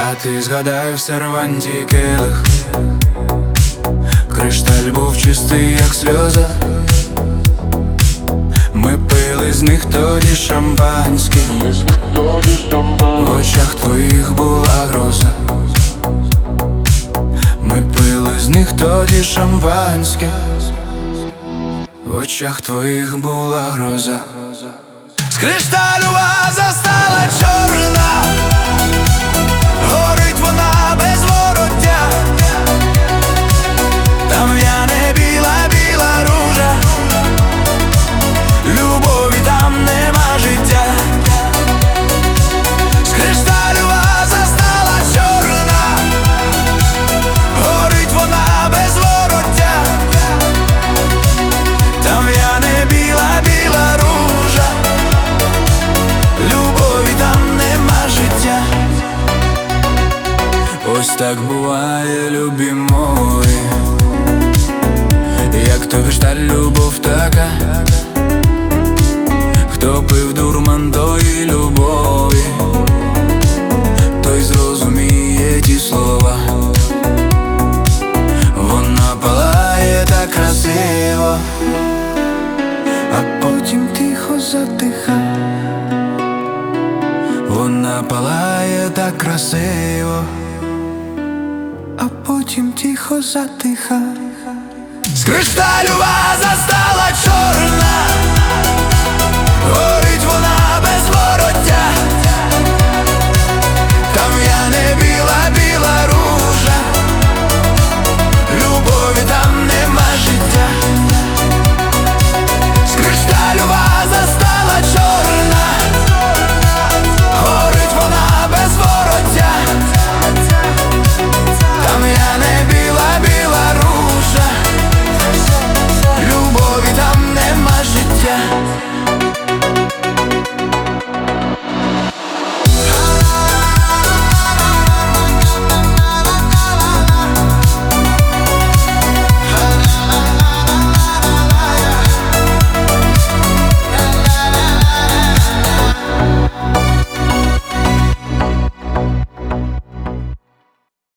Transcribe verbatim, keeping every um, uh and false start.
А ти згадай в серванті келих, кришталь був чистий, як сльоза. Ми пили з них тоді шампанське, в очах твоїх була гроза. Ми пили з них тоді шампанське, в очах твоїх була гроза. З кришталю ваза стала чорна, горить вона без вороття. Там в'яне біла-біла ружа, любові там нема життя. З кришталю ваза стала чорна, горить вона без вороття. Там в'яне біла-біла ружа, любові там нема життя. Ось так буває, любі мої, як то кришталь, любов така. Хто пив дурман тої любові, той зрозуміє ті слова. Вона палає так красиво, а потім тихо затиха. Вона палає так красиво, а потім тихо затиха. З кришталю ваза стала чорна,